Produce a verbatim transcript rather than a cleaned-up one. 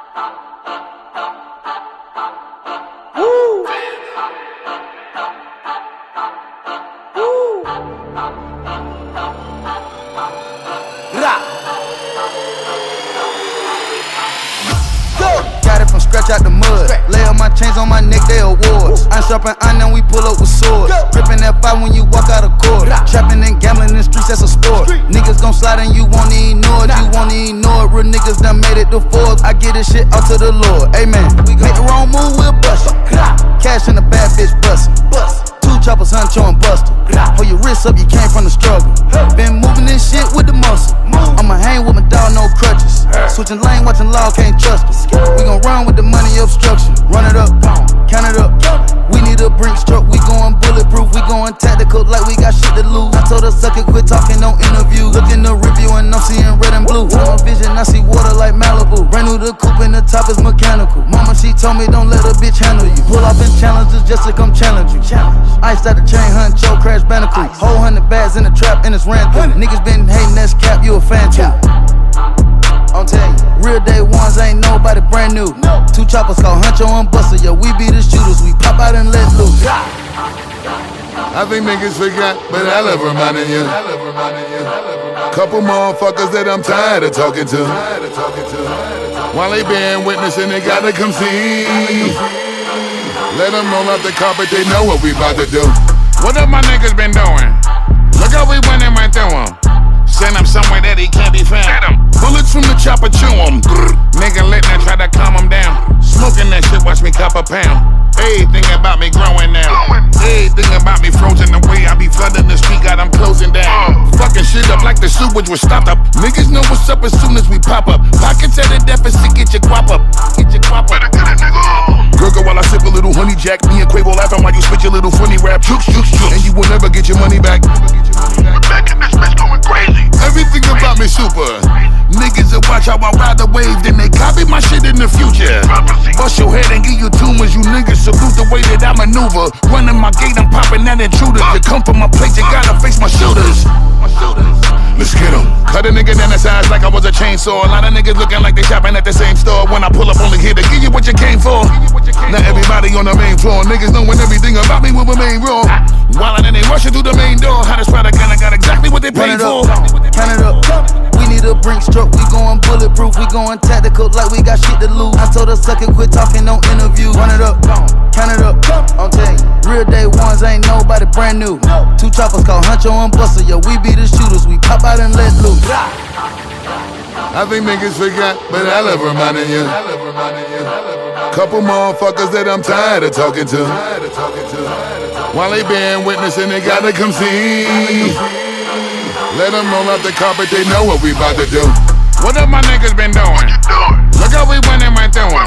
Woo. Woo. Rah. Go. Got it from scratch out the mud. Lay up my chains on my neck, they awards. I'm sharpin' iron, we pull up with swords. Grippin' that fire when you walk out of court. Trappin' and gambling in the streets, that's a sport. Niggas gon' slide and you won't even know it. You won't even know it. Real niggas done made it to Forbes. I get this shit out to the Lord. Amen. Make the wrong move, we'll bust it. Cash in the bad bitch bustin'. Two choppers, Huncho and Buster. Hold your wrist up, you came from the struggle. Been moving this shit with the muscle. I'ma hang with my dog, no crutches. Switching lane, watching law, can't trust us. We gon' run with the money obstruction. Run it up, count it up. We need a Brinks truck, we going bulletproof. We going tactical like we got shit to lose. I told her suck it, quit talking, no interview. Look in the review and I'm seeing red and blue. Tunnel vision, I see water like Malibu. Brand new the coupe and the top is mechanical. Mama, she told me don't let a bitch handle you. Pull off in challenges just to come challenge you. Ice out the chain, Huncho, Crash Bandicoot. Whole hundred bags in the trap and it's ran through. Niggas been hating, that's cap, you a fan too. I'm telling you, real day ones ain't nobody brand new. Two choppers called Huncho and Buster. Yo, we be the shooters, we pop out and let loose. I think niggas forgot, but I love reminding you. Couple motherfuckers that I'm tired of talking to. While they bearing witness and they gotta come see. Let them roll out the carpet, they know what we about to do. What up my niggas been doing? Look how we winning right through him. Send him somewhere that he can't be found. Bullets from the chopper, chew him. Nigga lit and try to calm him down. Smoking that shit, watch me cop a pound. Everything about me growing now. Everything about me frozen the way I be flooding the street, God, I'm closing down. Fucking shit up like the sewage was stopped up. Niggas know what's up as soon as we pop up. Pockets at a deficit, get your guap up. Get your guap up. Gurgle while I sip a little honey jack. Me and Quavo laughing while you spit your little funny rap. Chooks, chooks, chooks. And you will never get your money back. Back in this bitch going crazy. Everything about me super. Niggas that watch how I ride the wave, then they copy my shit in the future. Bust your head and give you tumors, you niggas salute the way that I maneuver. Running my gate, I'm popping that intruder. You come from my place, you gotta face my shooters. Let's get 'em. Cut a nigga down the sides like I was a chainsaw. A lot of niggas looking like they shopping at the same store. When I pull up, only here to give you what you came for. Now everybody on the main floor. Niggas knowing everything about me will remain raw. While then they rushing through the main door. Hottest product and I got exactly what they paid for. Count it up. We need a Brinks truck, we going bulletproof. We going tactical like we got shit to lose. I told her suck it, quit talking, no interview. Run it up, count it up. I'm telling you, real day ones ain't nobody brand new. Two choppers called Huncho and Buster. Yo, we be the shooters, we pop out and let loose. I think niggas forgot, but I love reminding you. Couple motherfuckers that I'm tired of talking to. While they bearing witness and they gotta come see. Let them roll out the carpet, they know what we about to do. What up my niggas been doing? Look how we winning right through him.